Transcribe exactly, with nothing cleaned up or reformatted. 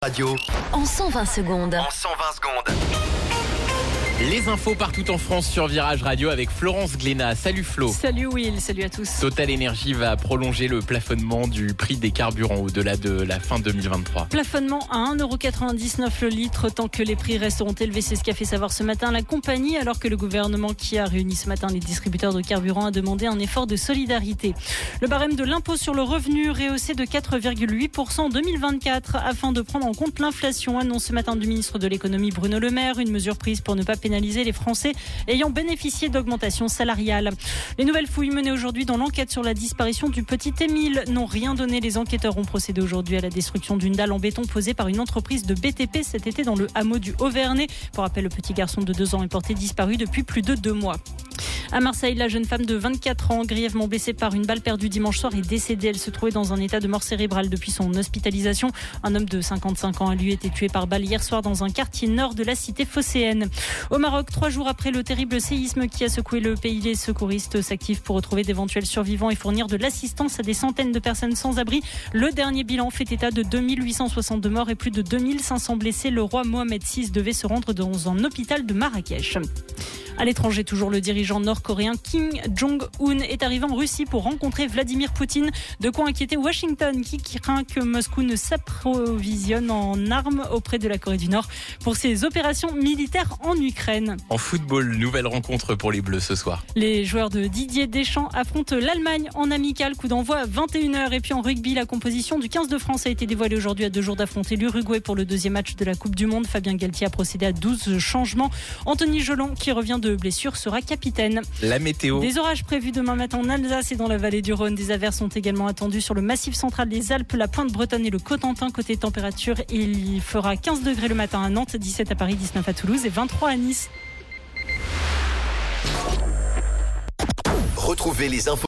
Radio En cent vingt secondes. en cent vingt secondes. Les infos partout en France sur Virage Radio avec Florence Glénat. Salut Flo. Salut Will, salut à tous. Total Energy va prolonger le plafonnement du prix des carburants au-delà de la fin deux mille vingt-trois. Plafonnement à un euro quatre-vingt-dix-neuf le litre tant que les prix resteront élevés. C'est ce qu'a fait savoir ce matin la compagnie, alors que le gouvernement qui a réuni ce matin les distributeurs de carburant a demandé un effort de solidarité. Le barème de l'impôt sur le revenu rehaussé de quatre virgule huit pour cent en deux mille vingt-quatre afin de prendre en compte l'inflation, annonce ce matin du ministre de l'économie Bruno Le Maire, une mesure prise pour ne pas pénaliser les Français ayant bénéficié d'augmentations salariales. Les nouvelles fouilles menées aujourd'hui dans l'enquête sur la disparition du petit Émile n'ont rien donné. Les enquêteurs ont procédé aujourd'hui à la destruction d'une dalle en béton posée par une entreprise de B T P cet été dans le hameau du Haut-Vernay. Pour rappel, le petit garçon de deux ans est porté disparu depuis plus de deux mois. À Marseille, la jeune femme de vingt-quatre ans, grièvement blessée par une balle perdue dimanche soir, est décédée. Elle se trouvait dans un état de mort cérébrale depuis son hospitalisation. Un homme de cinquante-cinq ans a lui été tué par balle hier soir dans un quartier nord de la cité phocéenne. Au Maroc, trois jours après le terrible séisme qui a secoué le pays, les secouristes s'activent pour retrouver d'éventuels survivants et fournir de l'assistance à des centaines de personnes sans abri. Le dernier bilan fait état de deux mille huit cent soixante-deux morts et plus de deux mille cinq cents blessés. Le roi Mohamed six devait se rendre dans un hôpital de Marrakech. À l'étranger, toujours, le dirigeant nord-coréen Kim Jong-un est arrivé en Russie pour rencontrer Vladimir Poutine. De quoi inquiéter Washington, qui craint que Moscou ne s'approvisionne en armes auprès de la Corée du Nord pour ses opérations militaires en Ukraine. En football, nouvelle rencontre pour les Bleus ce soir. Les joueurs de Didier Deschamps affrontent l'Allemagne en amical, coup d'envoi à vingt et une heures. Et puis en rugby, la composition du quinze de France a été dévoilée aujourd'hui à deux jours d'affronter l'Uruguay pour le deuxième match de la Coupe du Monde. Fabien Galtier a procédé à douze changements. Anthony Gelon, qui revient de blessure, sera capitaine. La météo. Des orages prévus demain matin en Alsace et dans la vallée du Rhône. Des averses sont également attendues sur le massif central des Alpes, la pointe bretonne et le Cotentin. Côté température, il fera quinze degrés le matin à Nantes, dix-sept à Paris, dix-neuf à Toulouse et vingt-trois à Nice. Retrouvez les infos